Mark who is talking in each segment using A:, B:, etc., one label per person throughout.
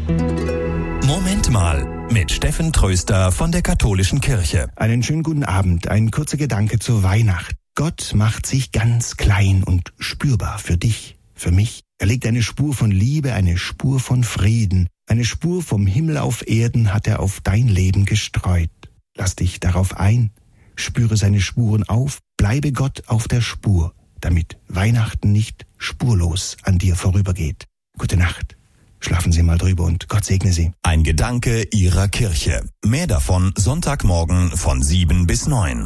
A: Moment mal, mit Steffen Tröster von der Katholischen Kirche.
B: Einen schönen guten Abend, ein kurzer Gedanke zur Weihnacht. Gott macht sich ganz klein und spürbar für dich, für mich. Er legt eine Spur von Liebe, eine Spur von Frieden, eine Spur vom Himmel auf Erden hat er auf dein Leben gestreut. Lass dich darauf ein, spüre seine Spuren auf, bleibe Gott auf der Spur, damit Weihnachten nicht spurlos an dir vorübergeht. Gute Nacht. Schlafen Sie mal drüber und Gott segne Sie.
A: Ein Gedanke Ihrer Kirche. Mehr davon Sonntagmorgen von 7 bis 9.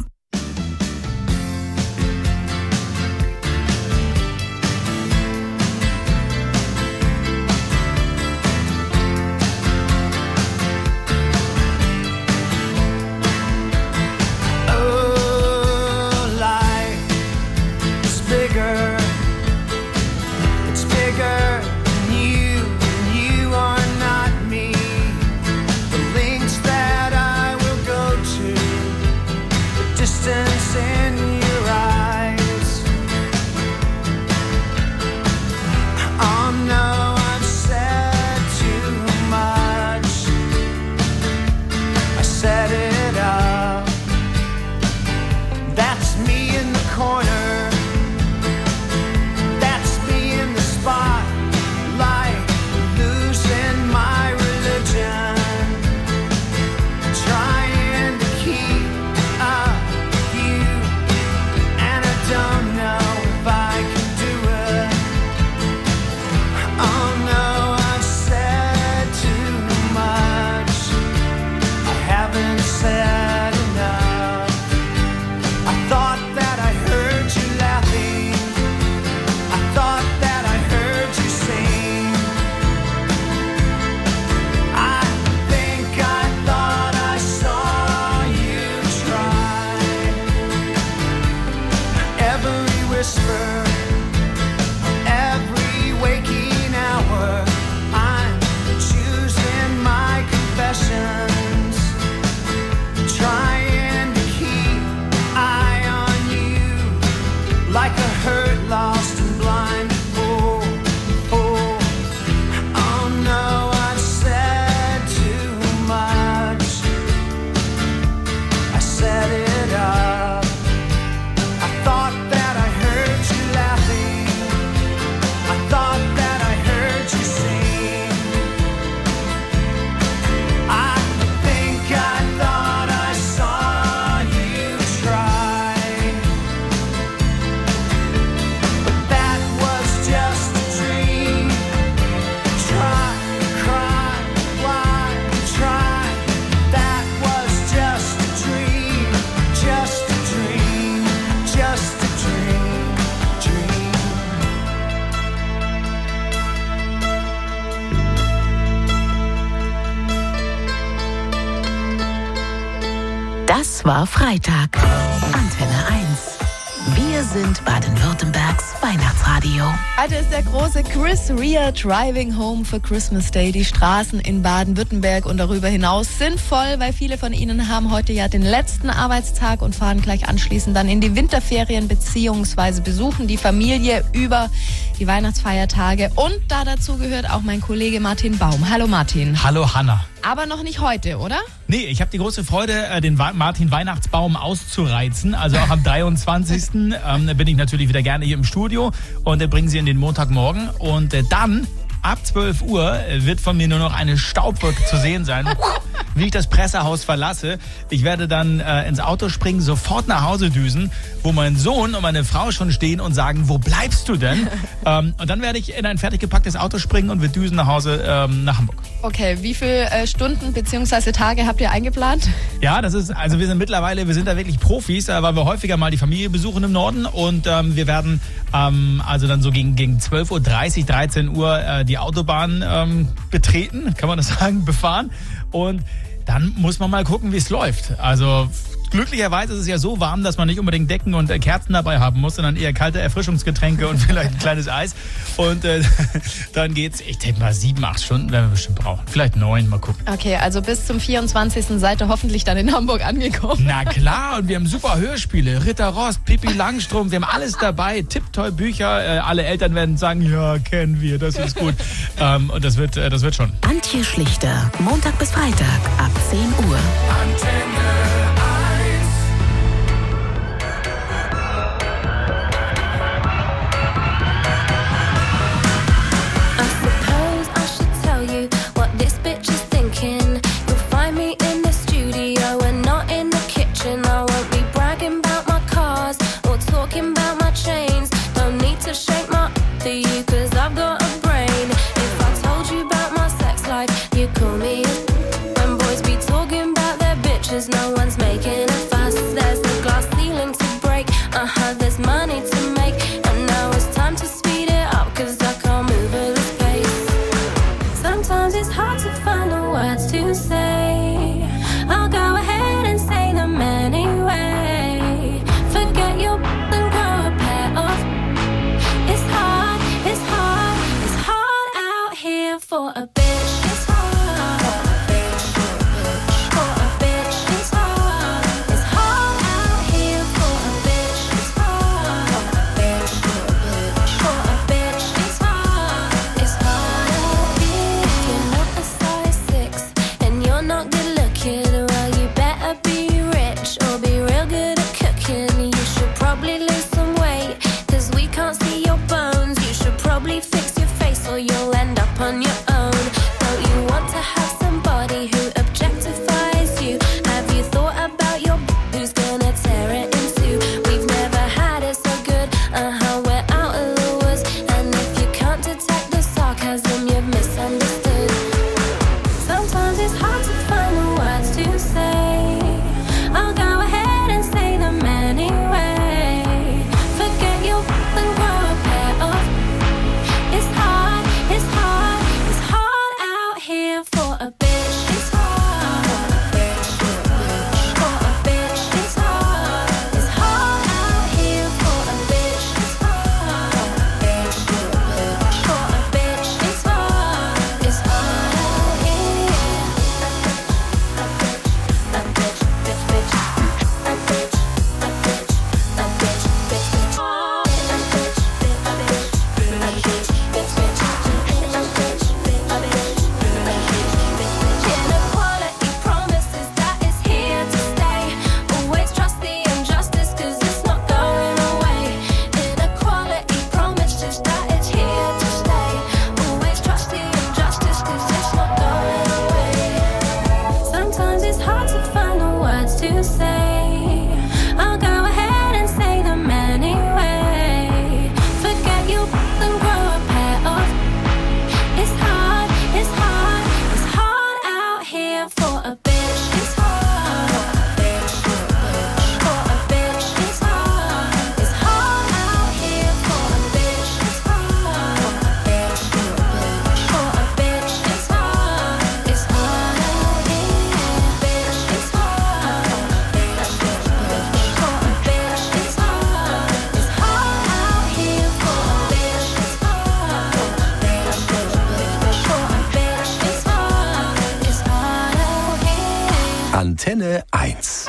C: Das war Freitag. Antenne 1. Wir sind Baden-Württembergs Weihnachtsradio.
D: Heute ist der große Chris Rea Driving Home for Christmas Day. Die Straßen in Baden-Württemberg und darüber hinaus sind voll, weil viele von Ihnen haben heute ja den letzten Arbeitstag und fahren gleich anschließend dann in die Winterferien bzw. besuchen die Familie über die Weihnachtsfeiertage. Und da dazu gehört auch mein Kollege Martin Baum. Hallo Martin.
E: Hallo Hanna.
D: Aber noch nicht heute, oder?
E: Nee, ich habe die große Freude, den Martin Weihnachtsbaum auszureizen. Also auch am 23. Bin ich natürlich wieder gerne hier im Studio und bringen Sie in den Montagmorgen. Und dann ab 12 Uhr wird von mir nur noch eine Staubwolke zu sehen sein, wie ich das Pressehaus verlasse. Ich werde dann ins Auto springen, sofort nach Hause düsen, wo mein Sohn und meine Frau schon stehen und sagen, wo bleibst du denn? Und dann werde ich in ein fertig gepacktes Auto springen und wir düsen nach Hause nach Hamburg.
D: Okay, wie viele Stunden bzw. Tage habt ihr eingeplant?
E: Ja, wir sind da wirklich Profis, weil wir häufiger mal die Familie besuchen im Norden und wir werden also dann so gegen 12:30 Uhr, 13 Uhr die Autobahn betreten, kann man das sagen, befahren und dann muss man mal gucken, wie es läuft. Also glücklicherweise ist es ja so warm, dass man nicht unbedingt Decken und Kerzen dabei haben muss, sondern eher kalte Erfrischungsgetränke und vielleicht ein kleines Eis. Und dann geht's, ich denke mal 7, 8 Stunden werden wir bestimmt brauchen. Vielleicht 9, mal gucken.
D: Okay, also bis zum 24. seid ihr hoffentlich dann in Hamburg angekommen.
E: Na klar, und wir haben super Hörspiele. Ritter Rost, Pippi Langstrumpf, wir haben alles dabei. Tipptoy-Bücher. Alle Eltern werden sagen, ja, kennen wir, das ist gut. Und das wird schon.
C: Antje Schlichter, Montag bis Freitag ab 10 Uhr.
A: Antenne
F: 'cause no one's making a fuss. There's a glass ceiling to break, there's money to make, and now it's time to speed it up, 'cause I can't move at this pace. Sometimes it's hard to find the words to say. I'll go ahead and say them anyway. Forget your and grow a pair of. It's hard, it's hard, it's hard out here for a bitch. It's hard.
A: Antenne 1.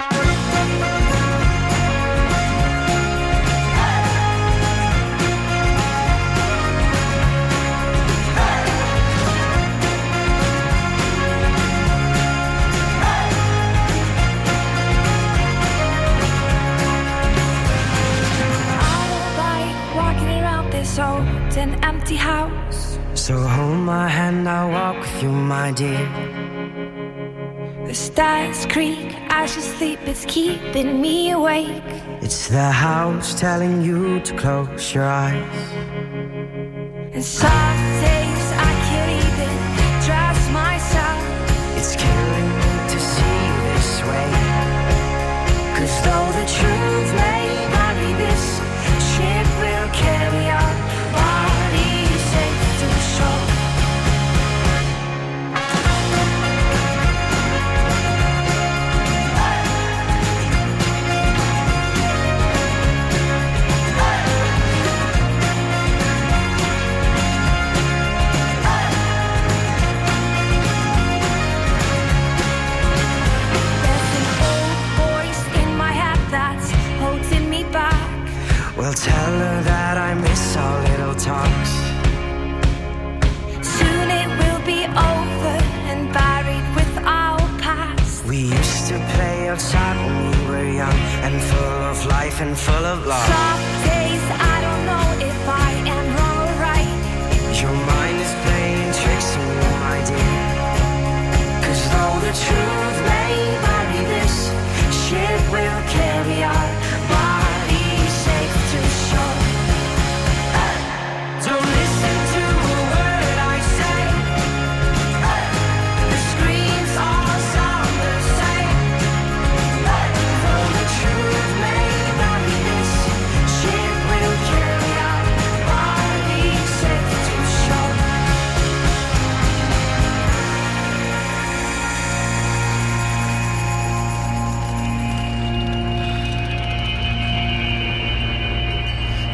G: Old and empty house. So hold my hand, I'll walk with you, my dear. The stars creak as you sleep, it's keeping me awake. It's the house telling you to close your eyes. And some days I can't even trust myself. It's killing me to see you this way. 'Cause though the truth may vary, this ship will carry on.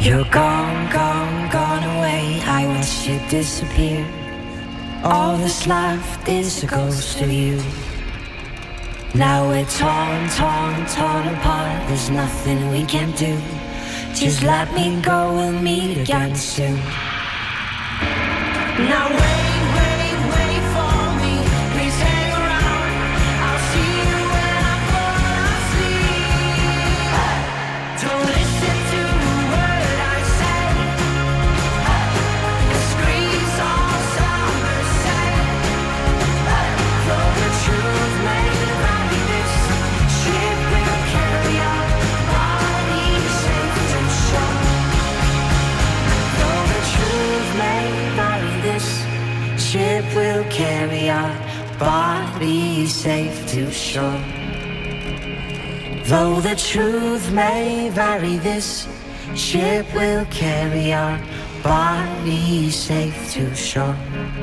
G: You're gone, gone, gone away. I watched you disappear. All that's left is a ghost of you. Now we're torn, torn, torn apart. There's nothing we can do. Just let me go, we'll meet again soon. Now wait, wait, wait for me. Please hang around. I'll see you when I fall asleep. Don't listen to a word I say. The screams all sound the same. Though the truth may vary, this ship will carry our bodies safe to shore. Though the truth may vary, this ship will carry our bodies safe to shore. Though the truth may vary, this ship will carry our bodies safe to shore.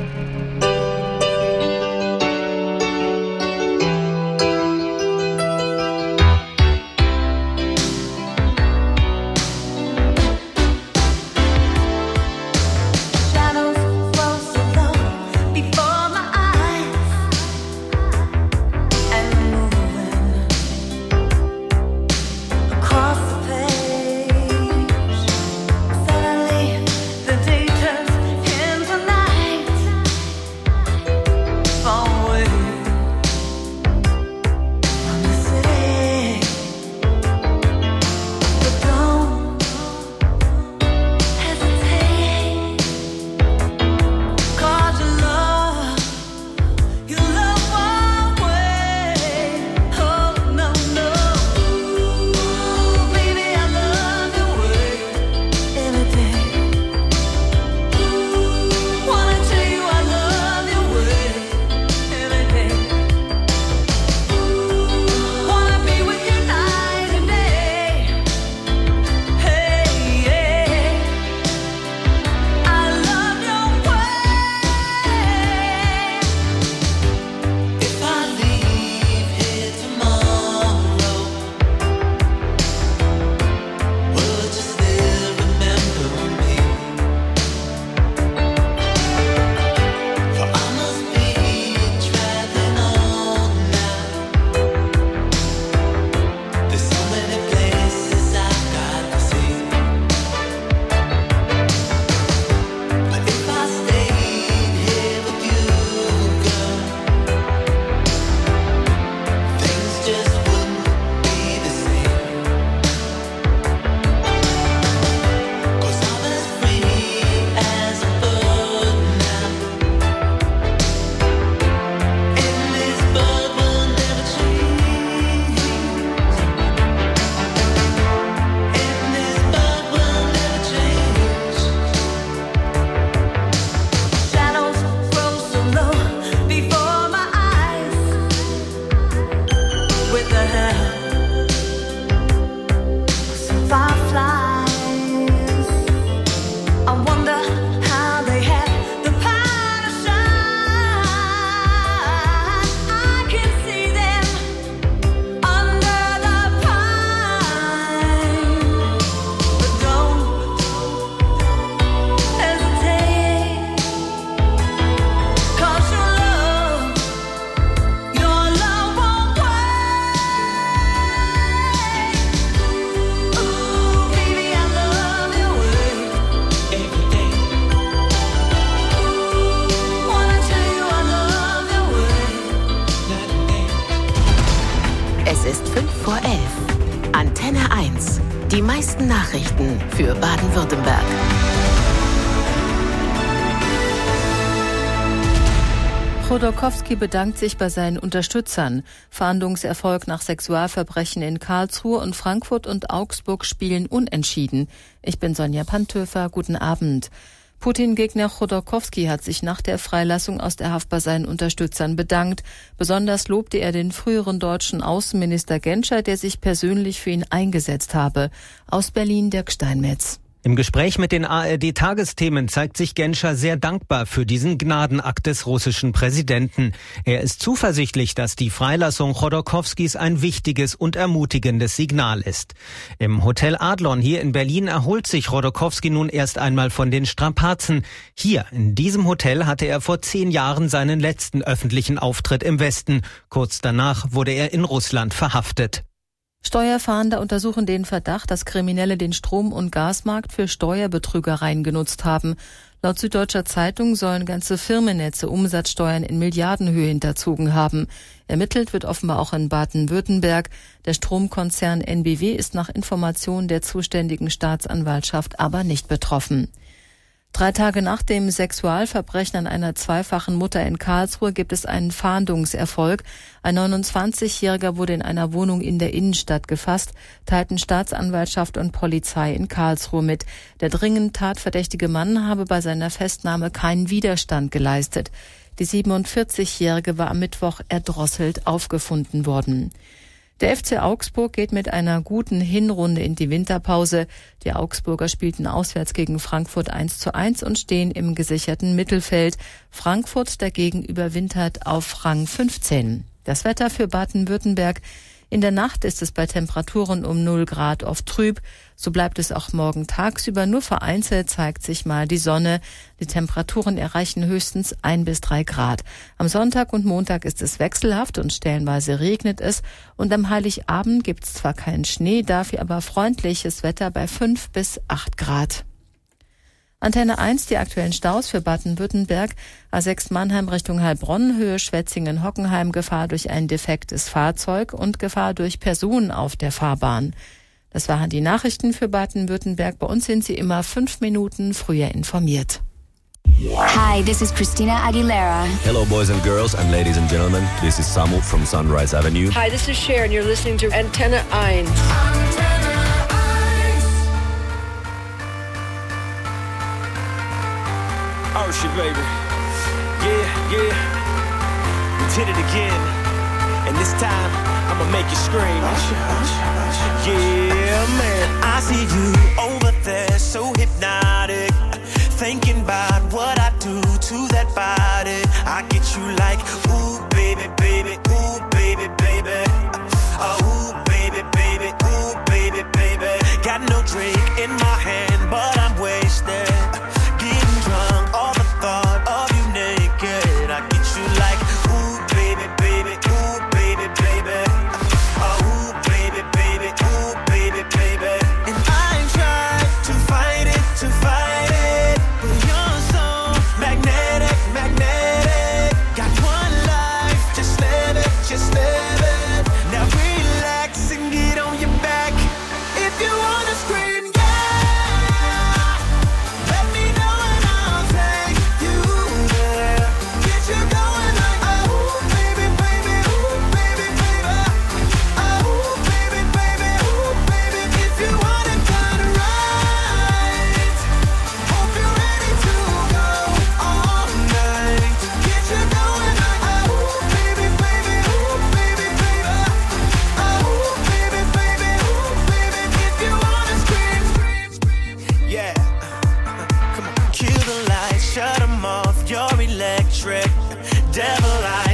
C: Antenne 1. Die meisten Nachrichten für Baden-Württemberg.
H: Chodorkowski bedankt sich bei seinen Unterstützern. Fahndungserfolg nach Sexualverbrechen in Karlsruhe und Frankfurt und Augsburg spielen unentschieden. Ich bin Sonja Panthöfer, guten Abend. Putin-Gegner Chodorkowski hat sich nach der Freilassung aus der Haft bei seinen Unterstützern bedankt. Besonders lobte er den früheren deutschen Außenminister Genscher, der sich persönlich für ihn eingesetzt habe. Aus Berlin Dirk Steinmetz.
I: Im Gespräch mit den ARD-Tagesthemen zeigt sich Genscher sehr dankbar für diesen Gnadenakt des russischen Präsidenten. Er ist zuversichtlich, dass die Freilassung Chodorkowskis ein wichtiges und ermutigendes Signal ist. Im Hotel Adlon hier in Berlin erholt sich Chodorkowski nun erst einmal von den Strapazen. Hier, in diesem Hotel, hatte er vor 10 Jahren seinen letzten öffentlichen Auftritt im Westen. Kurz danach wurde er in Russland verhaftet.
H: Steuerfahnder untersuchen den Verdacht, dass Kriminelle den Strom- und Gasmarkt für Steuerbetrügereien genutzt haben. Laut Süddeutscher Zeitung sollen ganze Firmennetze Umsatzsteuern in Milliardenhöhe hinterzogen haben. Ermittelt wird offenbar auch in Baden-Württemberg. Der Stromkonzern NBW ist nach Informationen der zuständigen Staatsanwaltschaft aber nicht betroffen. 3 Tage nach dem Sexualverbrechen an einer zweifachen Mutter in Karlsruhe gibt es einen Fahndungserfolg. Ein 29-Jähriger wurde in einer Wohnung in der Innenstadt gefasst, teilten Staatsanwaltschaft und Polizei in Karlsruhe mit. Der dringend tatverdächtige Mann habe bei seiner Festnahme keinen Widerstand geleistet. Die 47-Jährige war am Mittwoch erdrosselt aufgefunden worden. Der FC Augsburg geht mit einer guten Hinrunde in die Winterpause. Die Augsburger spielten auswärts gegen Frankfurt 1:1 und stehen im gesicherten Mittelfeld. Frankfurt dagegen überwintert auf Rang 15. Das Wetter für Baden-Württemberg. In der Nacht ist es bei Temperaturen um 0 Grad oft trüb. So bleibt es auch morgen tagsüber. Nur vereinzelt zeigt sich mal die Sonne. Die Temperaturen erreichen höchstens 1 bis 3 Grad. Am Sonntag und Montag ist es wechselhaft und stellenweise regnet es. Und am Heiligabend gibt es zwar keinen Schnee, dafür aber freundliches Wetter bei 5 bis 8 Grad. Antenne 1, die aktuellen Staus für Baden-Württemberg. A6 Mannheim Richtung Heilbronn, Höhe Schwetzingen-Hockenheim, Gefahr durch ein defektes Fahrzeug und Gefahr durch Personen auf der Fahrbahn. Das waren die Nachrichten für Baden-Württemberg. Bei uns sind Sie immer 5 Minuten früher informiert.
J: Hi, this is Christina Aguilera.
K: Hello, boys and girls and ladies and gentlemen. This is Samu from Sunrise Avenue.
L: Hi, this is Cher and you're listening to Antenne 1.
M: Oh shit, baby. Yeah. We did it again. And this time, I'ma make you scream. Yeah, man. I see you over there, so hypnotic. Thinking about what I do to that body. I get you like, ooh, baby, baby, ooh, baby, baby. Oh, ooh, baby, baby, ooh, baby, baby. Got no drink in my hand, but I'm wasted. Getting drunk, all the thought of you naked. I get you like, ooh, baby, baby, ooh, baby, baby. Oh, ooh, baby, baby, ooh, baby, baby. And I tried to fight it, but you're so magnetic, magnetic. Got one life, just live it, just live it. Now relax and get on your back. If you wanna scream, yeah, let me know and I'll take you there. Get you going like, oh, baby, baby, ooh, baby, baby. Oh, baby, baby, ooh, baby. If you wanna turn right, hope you're ready to go all night. Get you going like, oh, baby, baby, ooh, baby, baby. Oh, baby, baby, ooh, baby. If you wanna scream, yeah. Come on, kill the lights, shut 'em off. You're electric, devil eyes.